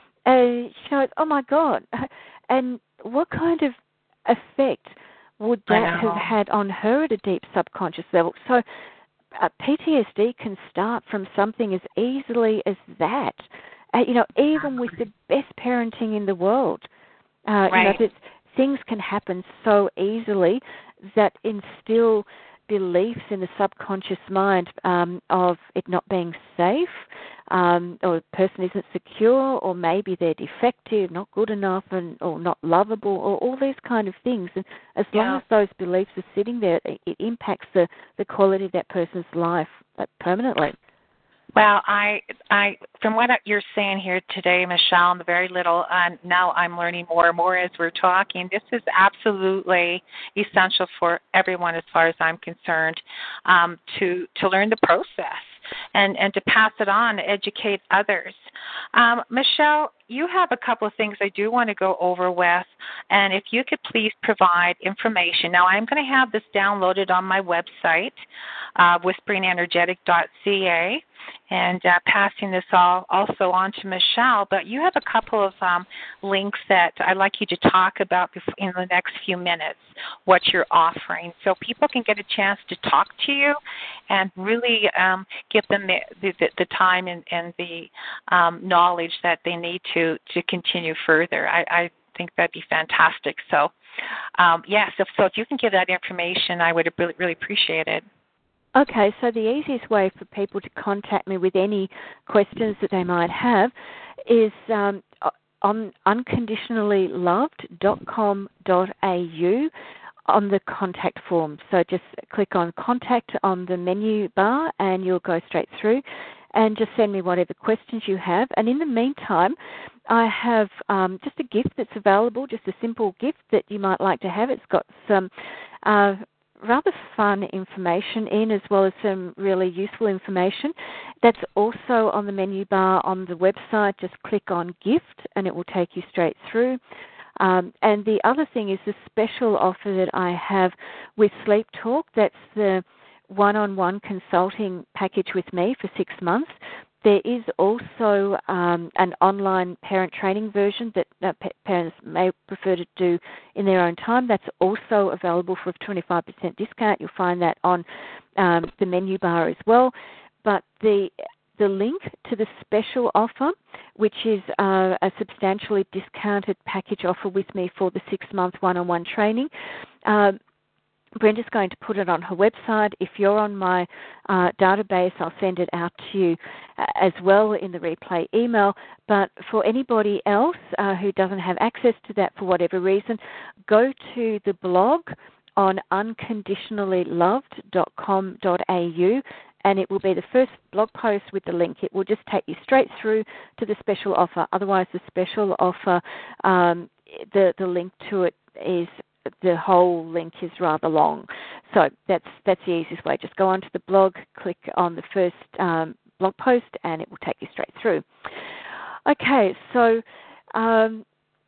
And she goes, oh, my God. And what kind of effect would that have had on her at a deep subconscious level? So Uh, P T S D can start from something as easily as that. Uh, you know, even with the best parenting in the world, uh,
right.
you know, that things can happen so easily that instill beliefs in the subconscious mind um, of it not being safe, um, or the person isn't secure, or maybe they're defective, not good enough, and or not lovable, or all these kind of things. And as
yeah.
long as those beliefs are sitting there, it, it impacts the, the quality of that person's life uh, permanently.
Well, I, I, from what you're saying here today, Michelle, and the very little, and now I'm learning more and more as we're talking, this is absolutely essential for everyone as far as I'm concerned, um, to, to learn the process and, and to pass it on, educate others. Um, Michelle, you have a couple of things I do want to go over with, and if you could please provide information. Now, I'm going to have this downloaded on my website, uh, whispering energetic dot c a, and uh, passing this all also on to Michelle. But you have a couple of um, links that I'd like you to talk about in the next few minutes, what you're offering, so people can get a chance to talk to you and really um, give them the, the, the time and, and the um, knowledge that they need to, to continue further. I, I think that'd be fantastic. So, um, yes, if, so if you can give that information, I would really, really appreciate it.
Okay, so the easiest way for people to contact me with any questions that they might have is um, on unconditionally loved dot com dot a u on the contact form. So just click on contact on the menu bar and you'll go straight through, and just send me whatever questions you have. And in the meantime, I have um, just a gift that's available, just a simple gift that you might like to have. It's got some uh, rather fun information in, as well as some really useful information. That's also on the menu bar on the website. Just click on gift and it will take you straight through. Um, and the other thing is the special offer that I have with Sleep Talk. That's the one-on-one consulting package with me for six months. There is also um, an online parent training version that uh, pa- parents may prefer to do in their own time. That's also available for a twenty-five percent discount. You'll find that on um, the menu bar as well. But the the link to the special offer, which is uh, a substantially discounted package offer with me for the six-month one-on-one training, uh, Brenda's going to put it on her website. If you're on my uh, database, I'll send it out to you uh, as well in the replay email. But for anybody else uh, who doesn't have access to that for whatever reason, go to the blog on unconditionally loved dot com dot a u, and it will be the first blog post with the link. It will just take you straight through to the special offer. Otherwise, the special offer, um, the, the link to it is the whole link is rather long. So that's that's the easiest way. Just go onto the blog, click on the first um, blog post, and it will take you straight through. Okay, so um,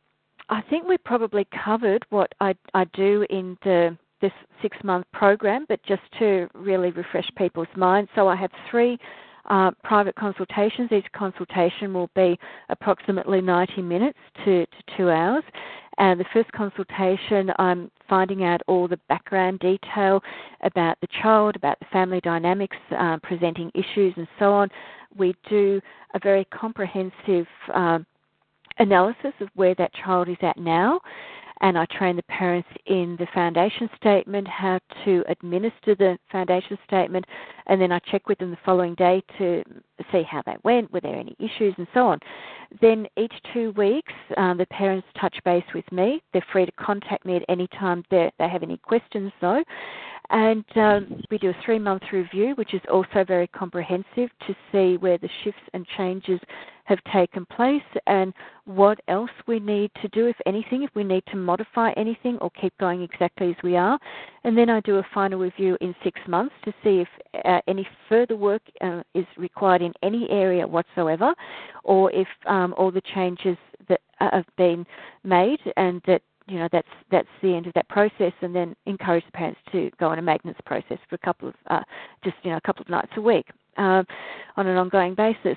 I think we probably covered what I, I do in the this six-month program, but just to really refresh people's minds. So I have three uh, private consultations. Each consultation will be approximately ninety minutes to, to two hours. And the first consultation, I'm finding out all the background detail about the child, about the family dynamics, uh, presenting issues and so on. We do a very comprehensive um, analysis of where that child is at now. And I train the parents in the foundation statement, how to administer the foundation statement, and then I check with them the following day to see how that went, were there any issues, and so on. Then each two weeks, um, the parents touch base with me. They're free to contact me at any time they have any questions, though. And um, we do a three-month review, which is also very comprehensive to see where the shifts and changes have taken place and what else we need to do, if anything, if we need to modify anything or keep going exactly as we are. And then I do a final review in six months to see if uh, any further work uh, is required in any area whatsoever, or if um, all the changes that have been made and that you know, that's that's the end of that process, and then encourage the parents to go on a maintenance process for a couple of, uh, just, you know, a couple of nights a week um, on an ongoing basis.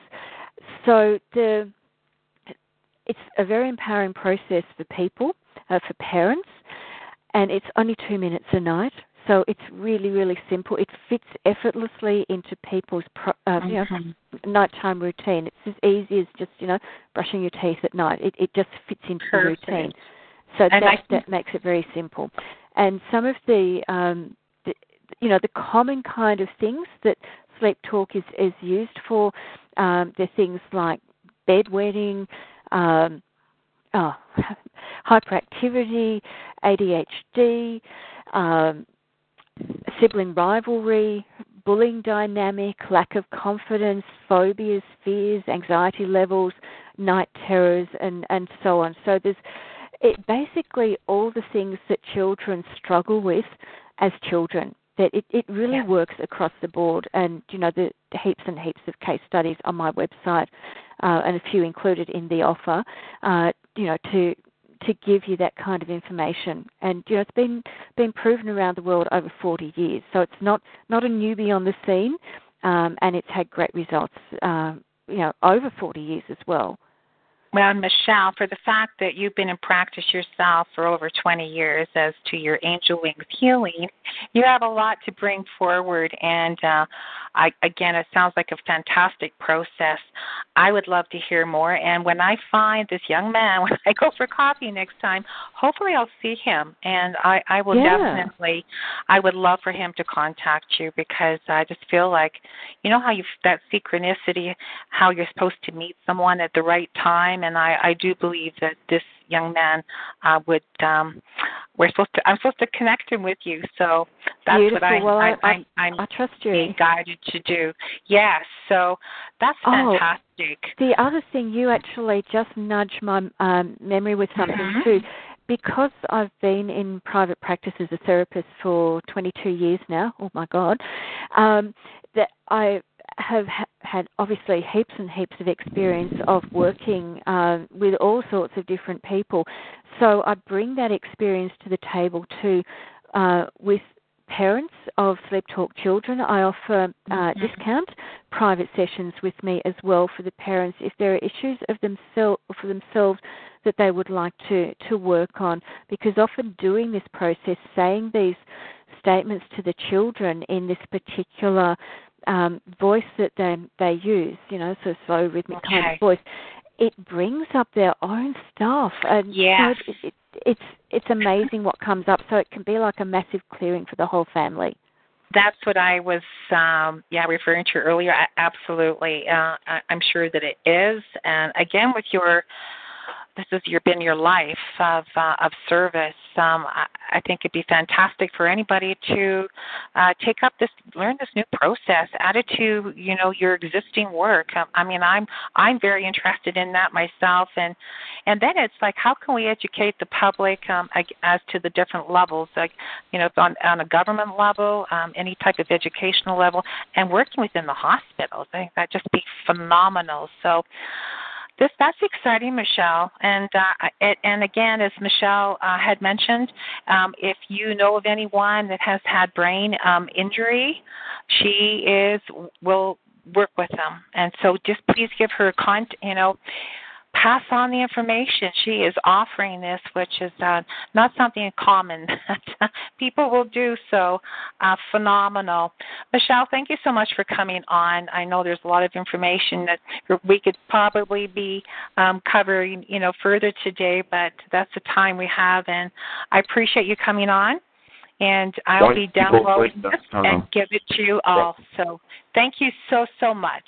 So the it's a very empowering process for people, uh, for parents, and it's only two minutes a night. So it's really, really simple. It fits effortlessly into people's pro, uh, mm-hmm. you know, nighttime routine. It's as easy as just, you know, brushing your teeth at night. It, it just fits into Perfect. the routine. So that, I, that makes it very simple. And some of the, um, the, you know, the common kind of things that Sleep Talk is, is used for, um, they're things like bedwetting, um, oh, hyperactivity, A D H D, um, sibling rivalry, bullying dynamic, lack of confidence, phobias, fears, anxiety levels, night terrors, and, and so on. So there's It basically all the things that children struggle with as children. That it, it really yeah. works across the board, and you know the, the heaps and heaps of case studies on my website, uh, and a few included in the offer. Uh, you know to to give you that kind of information, and you know it's been been proven around the world over forty years, so it's not not a newbie on the scene, um, and it's had great results. Uh, you know over forty years as well.
Well, Michelle, for the fact that you've been in practice yourself for over twenty years as to your Angel Wings healing, you have a lot to bring forward. And, uh, I, again, it sounds like a fantastic process. I would love to hear more. And when I find this young man, when I go for coffee next time, hopefully I'll see him. And I, I will
yeah.
definitely, I would love for him to contact you, because I just feel like, you know how you that synchronicity, how you're supposed to meet someone at the right time. And I, I do believe that this young man uh, would. Um, we're supposed to. I'm supposed to connect him with you. So that's
Beautiful.
what I,
well, I,
I,
I,
I'm
I trust you.
being guided to do. Yes. So that's fantastic.
Oh, the other thing, you actually just nudged my um, memory with something
mm-hmm.
too. Because I've been in private practice as a therapist for twenty-two years now. Oh my God. Um, that I have ha- had obviously heaps and heaps of experience of working um, with all sorts of different people. So I bring that experience to the table too uh, with parents of Sleep Talk children. I offer uh, mm-hmm. discount private sessions with me as well for the parents if there are issues of themselves for themselves that they would like to, to work on, because often doing this process, saying these statements to the children in this particular um, voice that they they use, you know, so slow rhythmic
okay.
kind of voice, it brings up their own stuff. And
yes.
so it, it, it's it's amazing what comes up. So it can be like a massive clearing for the whole family.
That's what I was, um, yeah, referring to earlier. I, absolutely, uh, I, I'm sure that it is. And again, with your, this has your, been your life of uh, of service. Um, I, I think it'd be fantastic for anybody to uh, take up this, learn this new process, add it to, you know, your existing work. Um, I mean, I'm I'm very interested in that myself, and and then it's like, how can we educate the public um, as to the different levels, like, you know, on on a government level, um, any type of educational level, and working within the hospitals. I think that'd just be phenomenal. So. This, that's exciting, Michelle. And uh, it, and again, as Michelle uh, had mentioned, um, if you know of anyone that has had brain um, injury, she is will work with them. And so just please give her a con, you know, pass on the information. She is offering this, which is uh, not something common that people will do. So uh, phenomenal. Michelle, thank you so much for coming on. I know there's a lot of information that we could probably be um, covering, you know, further today, but that's the time we have, and I appreciate you coming on. And I'll
White
be downloading this
uh,
and give it to you all. So thank you so, so much.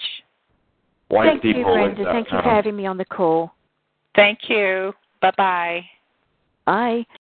White
Thank
people
you, Brenda.
with,
Thank you
uh,
for having me on the call.
Thank you. Bye-bye.
Bye.